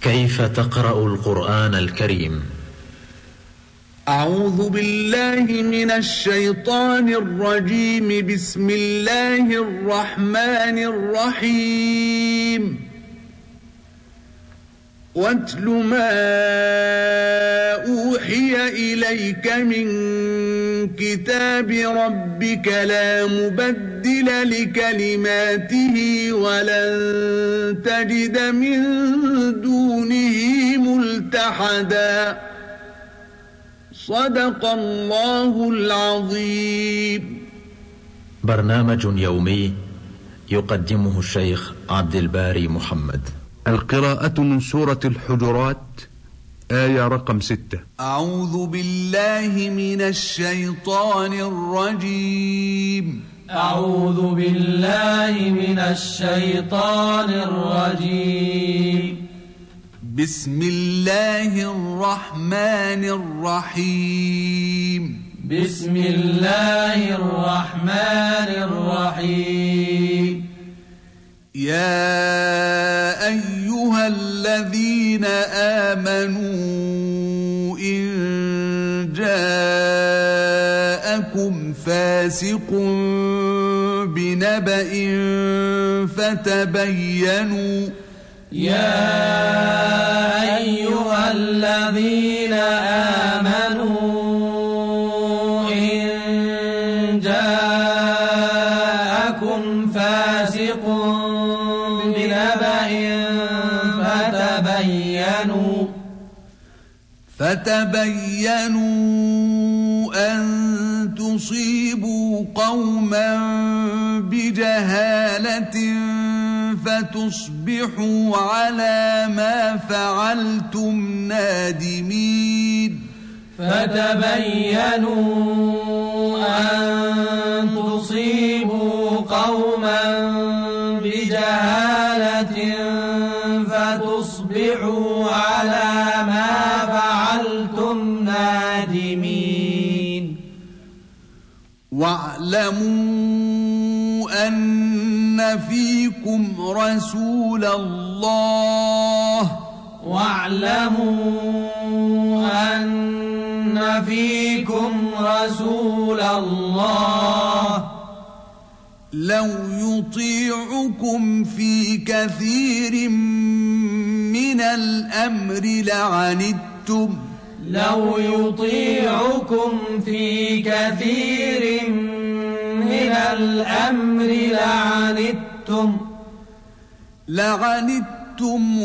كيف تقرأ القرآن الكريم؟ أعوذ بالله من الشيطان الرجيم. بسم الله الرحمن الرحيم. واتل ما أوحي إليك من كتاب ربك لا مبدل لكلماته ولن تجد من دونه ملتحدا. صدق الله العظيم. برنامج يومي يقدمه الشيخ عبد الباري محمد. القراءة من سورة الحجرات، آية رقم 6. أعوذ بالله من الشيطان الرجيم. أعوذ بالله من الشيطان الرجيم. بسم الله الرحمن الرحيم. بسم الله الرحمن الرحيم. يا أيها الذين آمنوا إن جاءكم فاسق بنبأ فتبينوا. يا أيها الذين آمنوا إن جاءكم فاسق بنبأ فتبينوا أن تصيبوا قوما بجهالة فتصبحوا على ما فعلتم نادمين. فتبينوا أن تصيبوا قوما بجهالة فتصبحوا على ما فعلتم نادمين. واعلموا أن فيكم رسول الله. واعلموا أن فيكم رسول الله لو يطيعكم في كثير من الأمر لعنتم. لو يطيعكم في كثير من الأمر لعنتم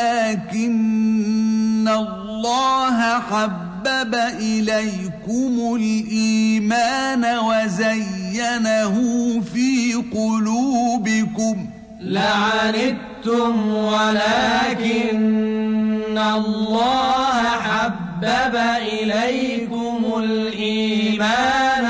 ولكن الله حبب إليكم الإيمان وزينه في قلوبكم. لعنتم ولكن الله حبب إليكم الإيمان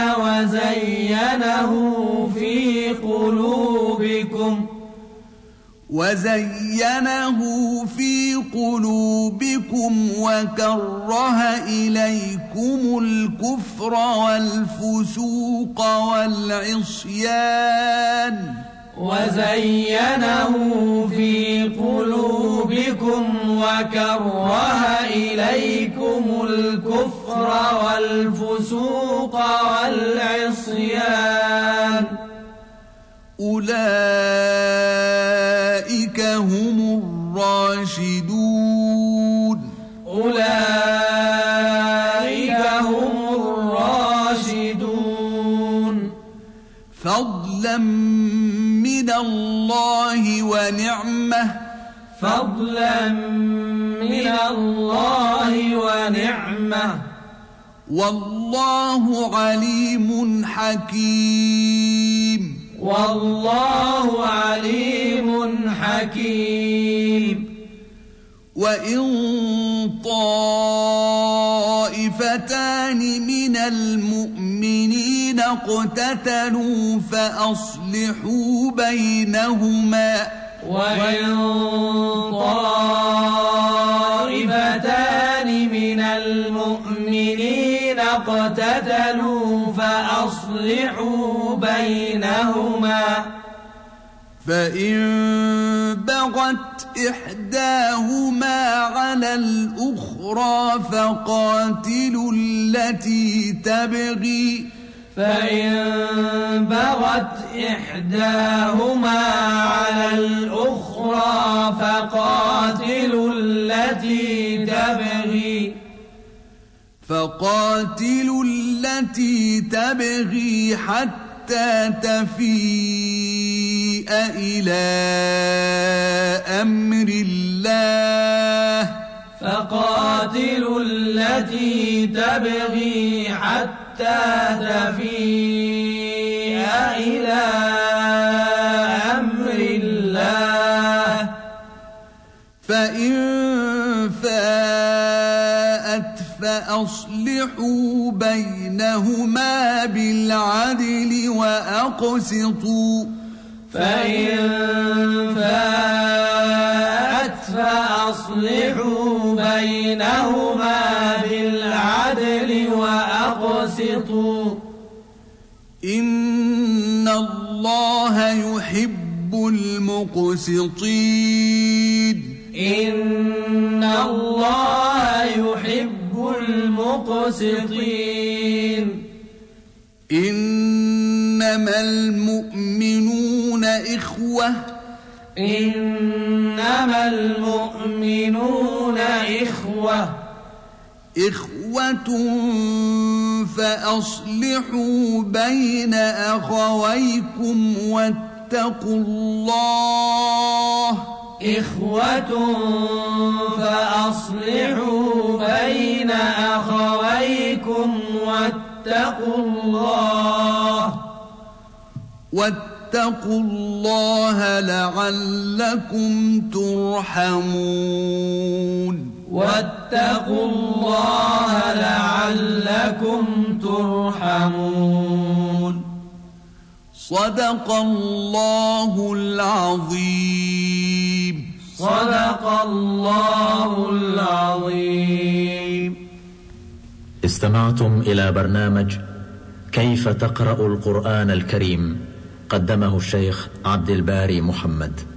وزينه في قلوبكم وكره إليكم الكفر والفسوق والعصيان. وزينه في قلوبكم وكره إليكم الكفر والفسوق والعصيان. أولئك هم الراشدون. أولئك هم الراشدون. فضلا من الله ونعمة. فضلا من الله ونعمة. والله عليم حكيم. والله عليم حكيم. وإن طائفتان من المؤمنين اقتتلوا فأصلحوا بينهما. وإن طائفتان من المؤمنين اقتتلوا فأصلحوا بينهما. فإن بغت إحداهما على الأخرى فقاتلوا التي تبغي فإن بغت إحداهما على الأخرى فقاتلوا التي تبغي حتى تفيء إلى أمر الله فقاتلوا التي تبغي حتى تفيء إلى أمر الله فإن فاءت فأصلحوا بينهما بالعدل وأقسطوا فإن فاءت فأصلحوا بينهما بالعدل وأقسطوا إن الله يحب المقسطين إن الله يحب المقسطين إنما المؤمنون إخوة إنما المؤمنون إخوة فأصلحوا بين أخويكم واتقوا الله فأصلحوا بين أخويكم واتقوا الله لعلكم ترحمون صدق الله العظيم استمعتم إلى برنامج كيف تقرأ القرآن الكريم، قدمه الشيخ عبد الباري محمد.